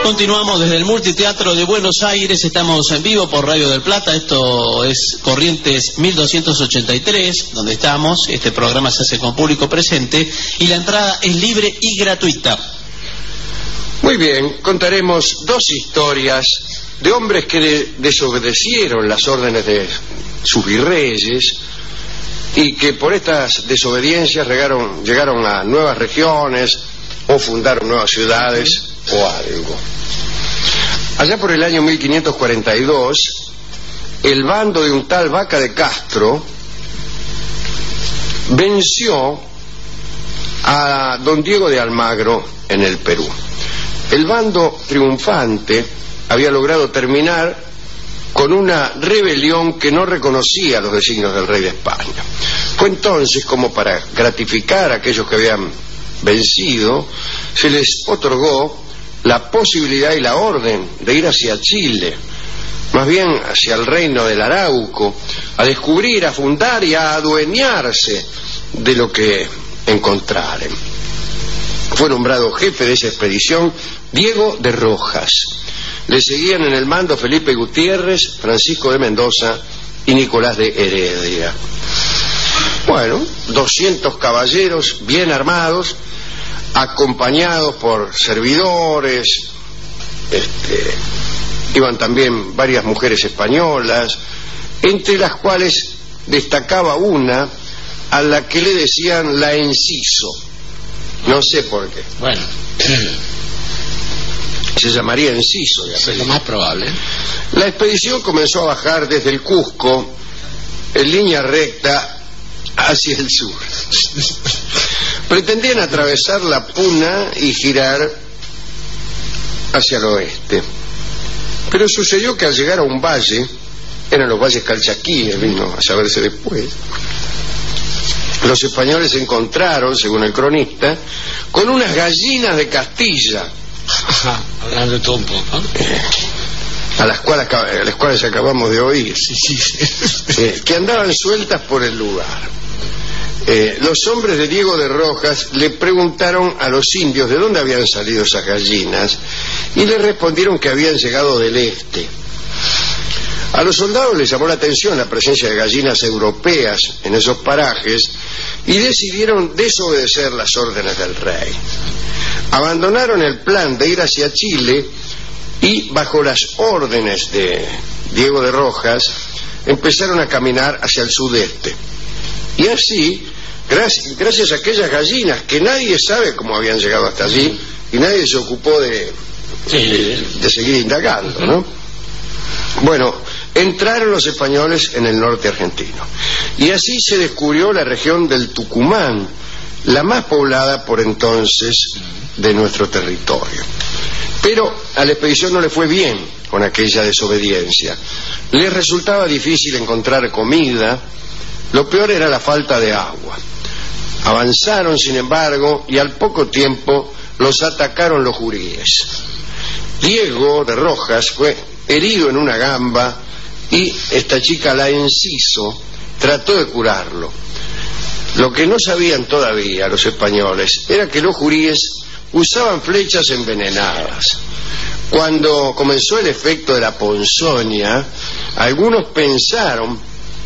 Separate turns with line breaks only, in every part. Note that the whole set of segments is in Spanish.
Continuamos desde el Multiteatro de Buenos Aires, estamos en vivo por Radio del Plata, esto es Corrientes 1283, donde estamos, este programa se hace con público presente y la entrada es libre y gratuita.
Muy bien, contaremos dos historias de hombres que desobedecieron las órdenes de sus virreyes y que por estas desobediencias llegaron a nuevas regiones o fundaron nuevas ciudades o algo. Allá por el año 1542, el bando de un tal Vaca de Castro venció a don Diego de Almagro en el Perú. El bando triunfante había logrado terminar con una rebelión que no reconocía los designios del rey de España. Fue entonces como para gratificar a aquellos que habían vencido, se les otorgó la posibilidad y la orden de ir hacia Chile, más bien hacia el reino del Arauco, a descubrir, a fundar y a adueñarse de lo que encontraren. Fue nombrado jefe de esa expedición Diego de Rojas. Le seguían en el mando Felipe Gutiérrez, Francisco de Mendoza y Nicolás de Heredia. Bueno, 200 caballeros bien armados, acompañados por servidores, iban también varias mujeres españolas, entre las cuales destacaba una a la que le decían la Enciso. No sé por qué.
Bueno,
se llamaría Enciso.
Es lo más probable.
La expedición comenzó a bajar desde el Cusco en línea recta hacia el sur. Pretendían atravesar la Puna y girar hacia el oeste. Pero sucedió que al llegar a un valle, eran los valles calchaquíes, vino a saberse después, los españoles se encontraron, según el cronista, con unas gallinas de Castilla.
Hablando de todo un poco.
A las cuales acabamos de oír.
Sí.
Que andaban sueltas por el lugar. Los hombres de Diego de Rojas le preguntaron a los indios de dónde habían salido esas gallinas y le respondieron que habían llegado del este. A los soldados les llamó la atención la presencia de gallinas europeas en esos parajes y decidieron desobedecer las órdenes del rey. Abandonaron el plan de ir hacia Chile y, bajo las órdenes de Diego de Rojas, empezaron a caminar hacia el sudeste. Y así, gracias a aquellas gallinas que nadie sabe cómo habían llegado hasta allí y nadie se ocupó de seguir indagando, ¿no? Bueno, entraron los españoles en el norte argentino y así se descubrió la región del Tucumán, la más poblada por entonces de nuestro territorio. Pero a la expedición no le fue bien con aquella desobediencia. Les resultaba difícil encontrar comida, lo peor era la falta de agua. Avanzaron, sin embargo, y al poco tiempo los atacaron los juríes. Diego de Rojas fue herido en una gamba y esta chica, la Enciso, trató de curarlo. Lo que no sabían todavía los españoles era que los juríes usaban flechas envenenadas. Cuando comenzó el efecto de la ponzoña, algunos pensaron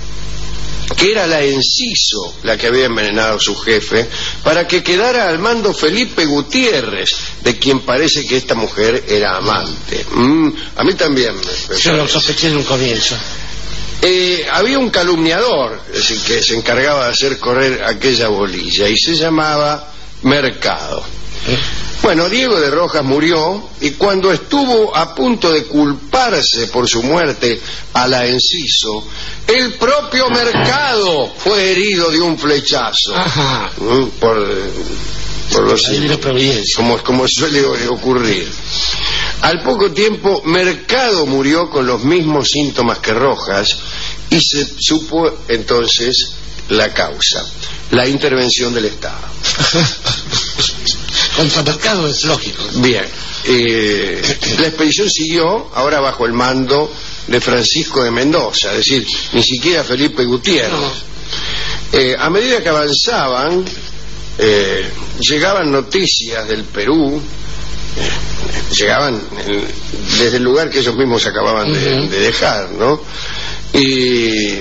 que era la Enciso la que había envenenado a su jefe para que quedara al mando Felipe Gutiérrez, de quien parece que esta mujer era amante. A mí también
yo lo sospeché en un comienzo.
Había un calumniador, es decir, que se encargaba de hacer correr aquella bolilla y se llamaba Mercado. Bueno, Diego de Rojas murió y cuando estuvo a punto de culparse por su muerte a la Enciso, el propio Mercado fue herido de un flechazo.
Ajá.
Por los como suele ocurrir. Al poco tiempo Mercado murió con los mismos síntomas que Rojas y se supo entonces la causa, la intervención del Estado.
Contra Mercado es lógico.
Bien, la expedición siguió ahora bajo el mando de Francisco de Mendoza, es decir, ni siquiera Felipe Gutiérrez. No. A medida que avanzaban, llegaban noticias del Perú Llegaban desde el lugar que ellos mismos acababan de dejar, ¿no? Y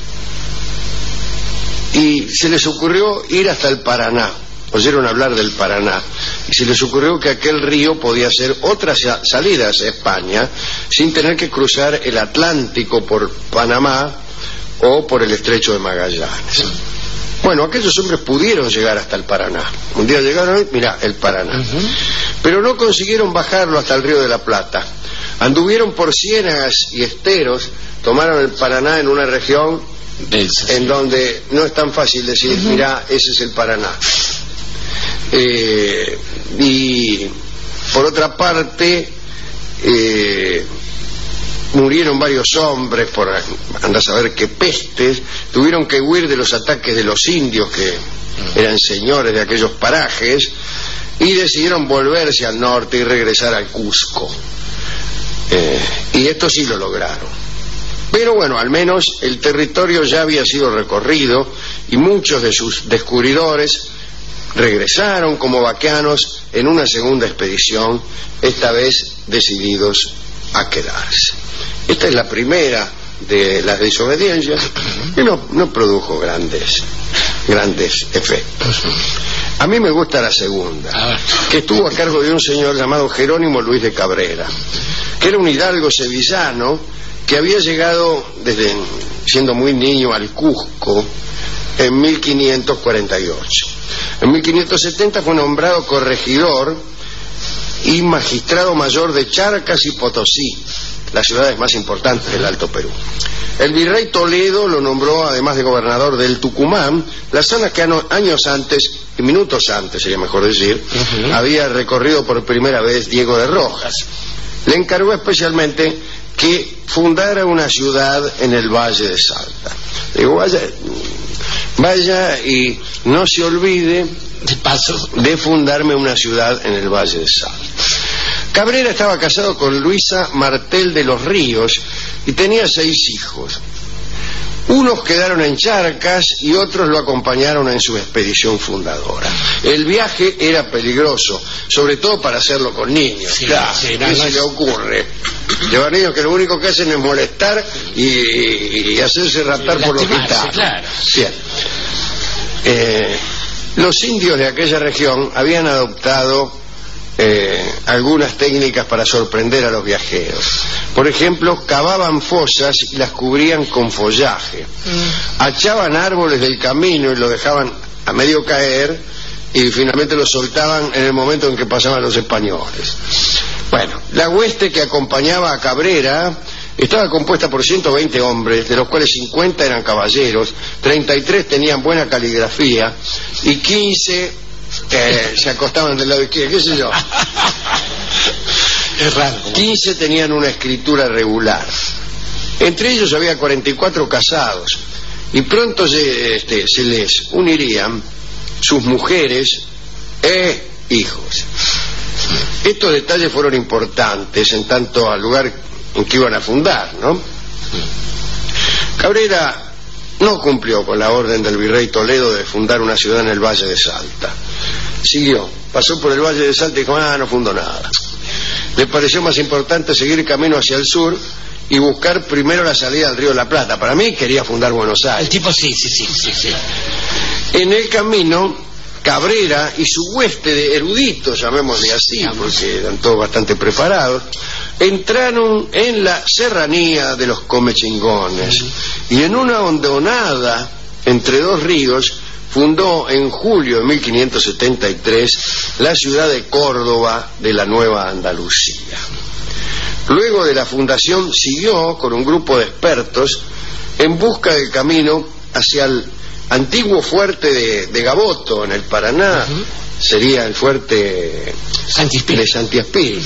se les ocurrió ir hasta el Paraná. Oyeron hablar del Paraná y se les ocurrió que aquel río podía ser otra salida hacia España sin tener que cruzar el Atlántico por Panamá o por el Estrecho de Magallanes. Bueno, aquellos hombres pudieron llegar hasta el Paraná. Un día llegaron y mirá, el Paraná. Pero no consiguieron bajarlo hasta el Río de la Plata. Anduvieron por ciénagas y esteros, tomaron el Paraná en una región en donde no es tan fácil decir, mirá, ese es el Paraná. Y por otra parte murieron varios hombres por andar a saber qué pestes, tuvieron que huir de los ataques de los indios que eran señores de aquellos parajes y decidieron volverse al norte y regresar al Cusco, y esto sí lo lograron. Pero bueno, al menos el territorio ya había sido recorrido y muchos de sus descubridores regresaron como vaqueanos en una segunda expedición, esta vez decididos a quedarse. Esta es la primera de las desobediencias que no produjo grandes efectos. A mí me gusta la segunda, que estuvo a cargo de un señor llamado Jerónimo Luis de Cabrera, que era un hidalgo sevillano que había llegado desde siendo muy niño al Cusco en 1548. En 1570 fue nombrado corregidor y magistrado mayor de Charcas y Potosí, las ciudades más importantes del Alto Perú. El virrey Toledo lo nombró, además de gobernador del Tucumán, la zona que años antes, y minutos antes sería mejor decir, había recorrido por primera vez Diego de Rojas. Le encargó especialmente que fundara una ciudad en el Valle de Salta. Digo, vaya y no se olvide de fundarme una ciudad en el Valle de Salta. Cabrera estaba casado con Luisa Martel de los Ríos y tenía 6 hijos. Unos quedaron en Charcas y otros lo acompañaron en su expedición fundadora. El viaje era peligroso, sobre todo para hacerlo con niños. ¿Qué se le ocurre? Llevar niños que lo único que hacen es molestar y hacerse raptar por los gitanos. Claro. Bien. Los indios de aquella región habían adoptado algunas técnicas para sorprender a los viajeros. Por ejemplo, cavaban fosas y las cubrían con follaje, achaban árboles del camino y lo dejaban a medio caer y finalmente lo soltaban en el momento en que pasaban los españoles. Bueno, la hueste que acompañaba a Cabrera estaba compuesta por 120 hombres, de los cuales 50 eran caballeros, 33 tenían buena caligrafía y 15 se acostaban del lado izquierdo, qué sé yo.
Es raro.
15 tenían una escritura regular. Entre ellos había 44 casados y pronto se les unirían sus mujeres e hijos. Estos detalles fueron importantes en tanto al lugar en que iban a fundar, ¿no? Cabrera no cumplió con la orden del virrey Toledo de fundar una ciudad en el Valle de Salta. Siguió, pasó por el Valle de Salta y dijo, no fundo nada. Le pareció más importante seguir camino hacia el sur y buscar primero la salida al Río de la Plata. Para mí quería fundar Buenos Aires.
El tipo sí.
En el camino, Cabrera y su hueste de eruditos, llamémosle así, porque eran todos bastante preparados, entraron en la serranía de los Comechingones y en una hondonada entre 2 ríos fundó en julio de 1573 la ciudad de Córdoba de la Nueva Andalucía. Luego de la fundación siguió con un grupo de expertos en busca del camino hacia el antiguo fuerte de Gaboto en el Paraná, sería el fuerte de Santi Espíritu.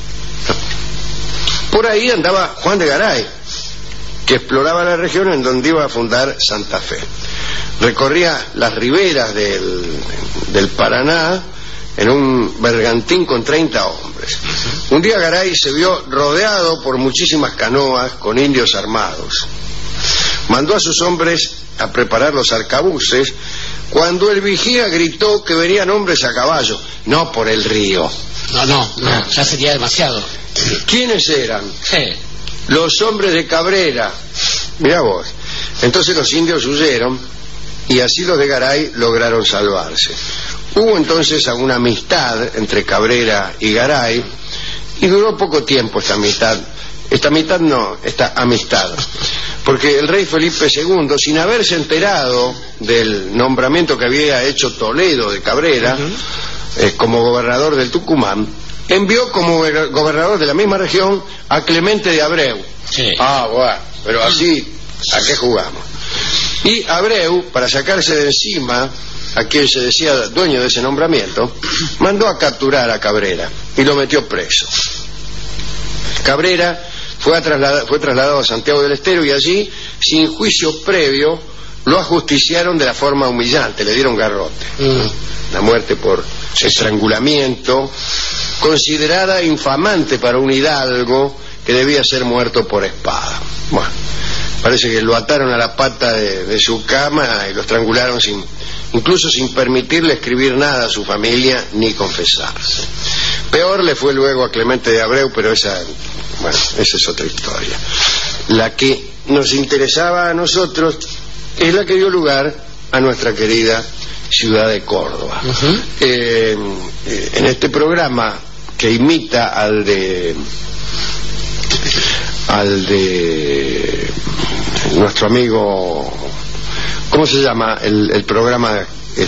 Por ahí andaba Juan de Garay, que exploraba la región en donde iba a fundar Santa Fe. Recorría las riberas del Paraná en un bergantín con 30 hombres. Un día Garay se vio rodeado por muchísimas canoas con indios armados. Mandó a sus hombres a preparar los arcabuces, cuando el vigía gritó que venían hombres a caballo, no por el río.
No, ya sería demasiado.
¿Quiénes eran?
Sí.
Los hombres de Cabrera. Mirá vos. Entonces los indios huyeron y así los de Garay lograron salvarse. Hubo entonces alguna amistad entre Cabrera y Garay y duró poco tiempo esta amistad. Esta amistad. Porque el rey Felipe II, sin haberse enterado del nombramiento que había hecho Toledo de Cabrera como gobernador del Tucumán, envió como gobernador de la misma región a Clemente de Abreu.
Sí.
Bueno, pero así, ¿a qué jugamos? Y Abreu, para sacarse de encima a quien se decía dueño de ese nombramiento, mandó a capturar a Cabrera y lo metió preso. Cabrera fue trasladado a Santiago del Estero y allí, sin juicio previo, lo ajusticiaron de la forma humillante, le dieron garrote. La muerte por estrangulamiento, considerada infamante para un hidalgo que debía ser muerto por espada. Bueno, parece que lo ataron a la pata de su cama y lo estrangularon incluso sin permitirle escribir nada a su familia ni confesarse. Peor le fue luego a Clemente de Abreu, pero esa es otra historia. La que nos interesaba a nosotros es la que dio lugar a nuestra querida ciudad de Córdoba. En este programa que imita al de nuestro amigo, ¿cómo se llama? El programa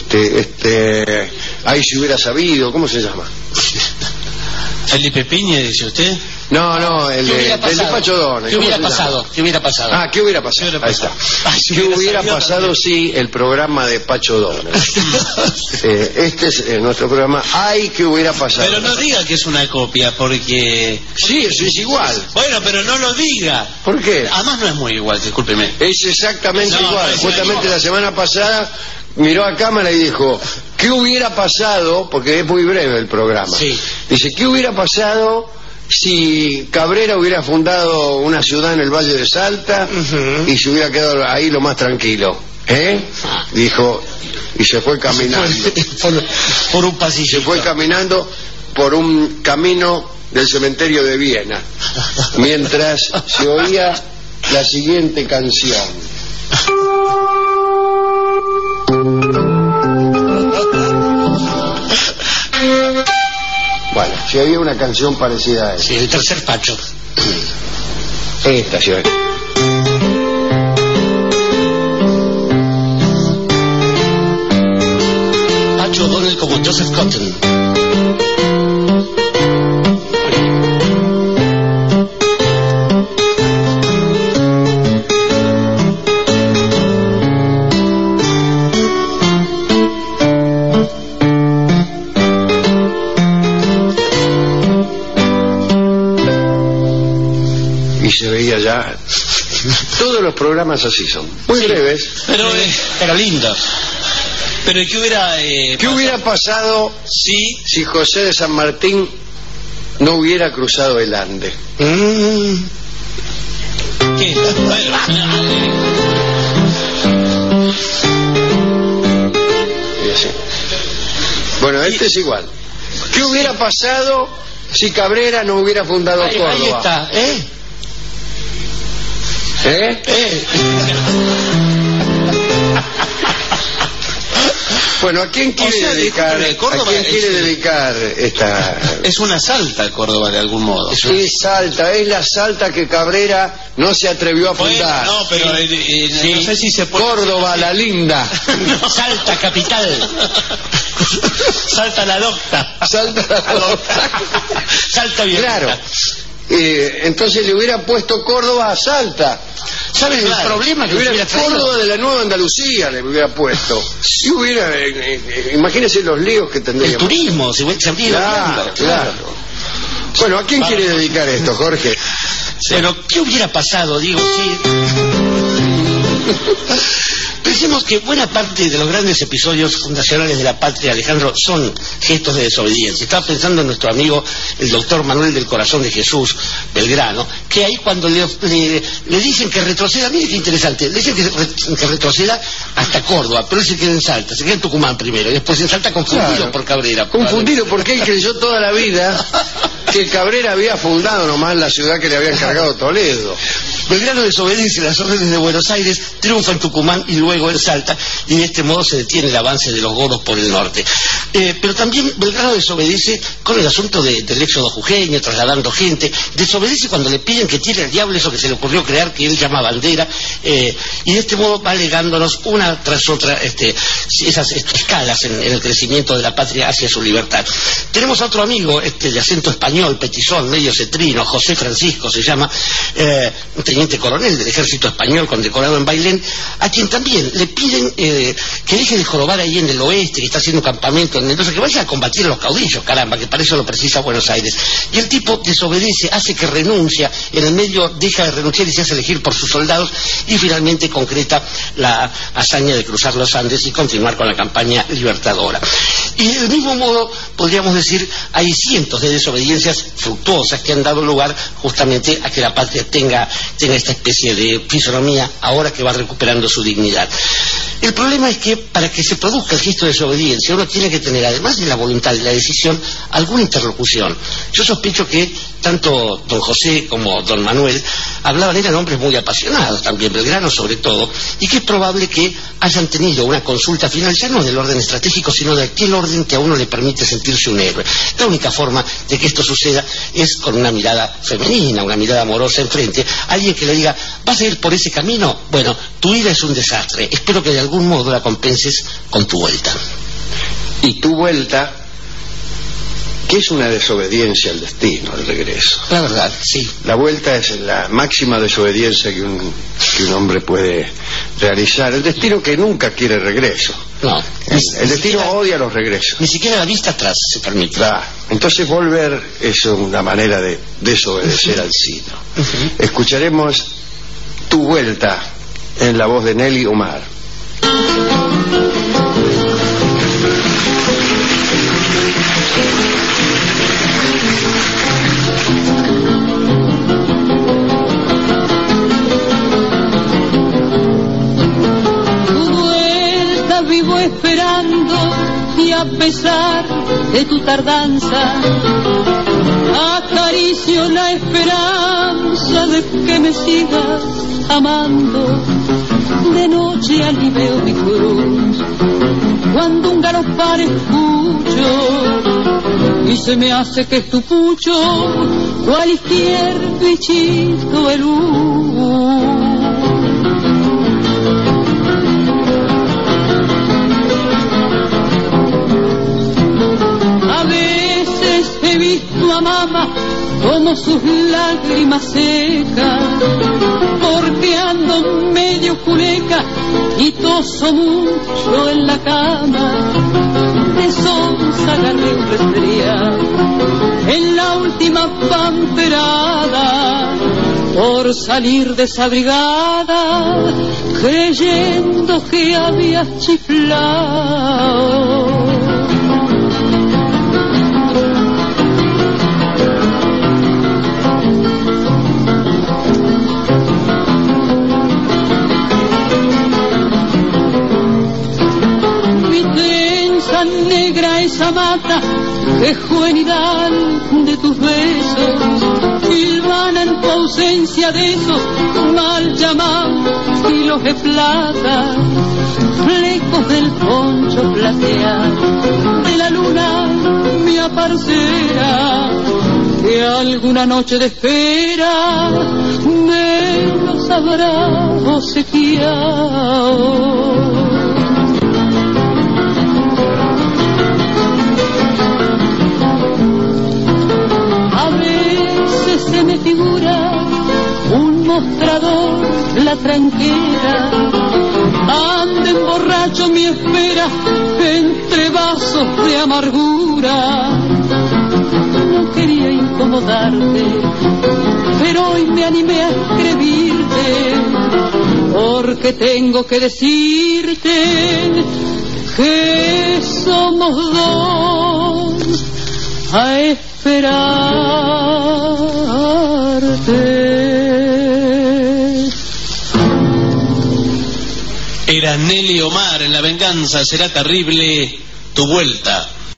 ahí si hubiera sabido, ¿cómo se llama?
Felipe Piña, dice usted.
No, el de Pacho Donne.
¿Qué hubiera pasado?
¿Qué hubiera pasado? Ahí está. ¿Qué hubiera pasado si el programa de Pacho Donne? Este es nuestro programa. ¡Ay, qué hubiera pasado!
Pero no diga que es una copia, porque...
Sí, eso es igual.
Bueno, pero no lo diga.
¿Por qué?
Además no es muy igual, discúlpeme.
Es exactamente igual.
No,
Justamente la semana pasada miró a cámara y dijo, ¿qué hubiera pasado? Porque es muy breve el programa.
Sí.
Dice, ¿qué hubiera pasado si Cabrera hubiera fundado una ciudad en el Valle de Salta y se hubiera quedado ahí lo más tranquilo? Dijo, y se fue caminando.
Por un pasillo.
Se fue caminando por un camino del cementerio de Viena, mientras se oía la siguiente canción. Bueno, si había una canción parecida a esa.
Sí, el tercer Pacho.
Esta, sí.
Pacho O'Donnell como Joseph Cotton.
Se veía ya. Todos los programas así son, muy breves,
pero lindos.
Pero ¿qué hubiera
pasado si José de San Martín no hubiera cruzado el Ande?
¿Qué?
Bueno, este es igual. ¿Qué hubiera pasado si Cabrera no hubiera fundado Córdoba?
Ahí está,
Bueno, ¿a quién quiere dedicar esta?
Es una Salta Córdoba de algún modo.
Es la Salta que Cabrera no se atrevió a fundar.
No, pero no sé si se puede.
Córdoba la linda.
Salta capital.
Salta la docta.
Salta bien.
Claro. Entonces le hubiera puesto Córdoba a Salta.
¿Sabes el problema que hubiera
Córdoba de la Nueva Andalucía le hubiera puesto? Si hubiera, imagínense los líos que tendría.
El turismo, se habría
claro. Bueno, ¿a quién quiere dedicar esto, Jorge?
Pero, ¿qué hubiera pasado, digo, Pensemos que buena parte de los grandes episodios fundacionales de la patria, Alejandro, son gestos de desobediencia. Estaba pensando en nuestro amigo, el doctor Manuel del Corazón de Jesús, Belgrano, que ahí cuando le dicen que retroceda, mire qué interesante, le dicen que retroceda hasta Córdoba, pero él se queda en Salta, se queda en Tucumán primero, y después en Salta confundido por Cabrera.
Confundido porque él creyó toda la vida que Cabrera había fundado nomás la ciudad que le había encargado Toledo.
Belgrano desobedece las órdenes de Buenos Aires, triunfa en Tucumán y luego en Salta, y de este modo se detiene el avance de los godos por el norte. Pero también Belgrano desobedece con el asunto del éxodo jujeño, trasladando gente, desobedece cuando le piden que tire al diablo eso que se le ocurrió crear, que él llama bandera, y de este modo va legándonos una tras otra esas escalas en el crecimiento de la patria hacia su libertad. Tenemos a otro amigo, de acento español, petizón, medio cetrino, José Francisco se llama, un teniente coronel del ejército español condecorado en Bailén, a quien también le piden que deje de jorobar ahí en el oeste, que está haciendo campamento en Mendoza, que vaya a combatir a los caudillos, caramba, que para eso lo precisa Buenos Aires. Y el tipo desobedece, hace que renuncia, en el medio deja de renunciar y se hace elegir por sus soldados, y finalmente concreta la hazaña de cruzar los Andes y continuar con la campaña libertadora. Y del mismo modo, podríamos decir, hay cientos de desobediencias fructuosas que han dado lugar justamente a que la patria tenga esta especie de fisonomía ahora que va recuperando su dignidad. El problema es que para que se produzca el gesto de desobediencia uno tiene que tener, además de la voluntad y la decisión, alguna interlocución. Yo sospecho que tanto don José como don Manuel eran hombres muy apasionados, también Belgrano sobre todo, y que es probable que hayan tenido una consulta final ya no del orden estratégico, sino de aquel orden que a uno le permite sentirse un héroe. La única forma de que esto suceda es con una mirada femenina, una mirada amorosa enfrente, alguien que le diga, ¿vas a ir por ese camino? Bueno, tu ida es un desastre, espero que de algún modo la compenses con tu vuelta.
Y tu vuelta, que es una desobediencia al destino, el regreso.
La verdad, sí.
La vuelta es la máxima desobediencia que un hombre puede realizar. El destino que nunca quiere regreso.
No.
El destino odia los regresos.
Ni siquiera la vista atrás se permite.
Claro. Entonces volver es una manera de desobedecer al sino. Escucharemos Tu vuelta en la voz de Nelly Omar.
Vivo esperando y a pesar de tu tardanza acaricio la esperanza de que me sigas amando. De noche aliveo mi cruz cuando un galopar escucho y se me hace que es tu pucho cualquier bichito de luz. He visto a mamá como sus lágrimas secas, porque ando medio culeca y toso mucho en la cama. De sonza agarré un resfriado en la última pamperada, por salir desabrigada, creyendo que había chiflado. Negra esa mata que juvenidad de tus besos silvana en tu ausencia de esos mal llamados hilos de plata, flecos del poncho plateado de la luna mi aparcera, que alguna noche de espera me los habrá obsequiado. Se me figura un mostrador, la tranquera, anda en borracho mi espera entre vasos de amargura. No quería incomodarte, pero hoy me animé a escribirte porque tengo que decirte que somos dos a esperarte.
Era Nelly Omar en La venganza será terrible, tu vuelta.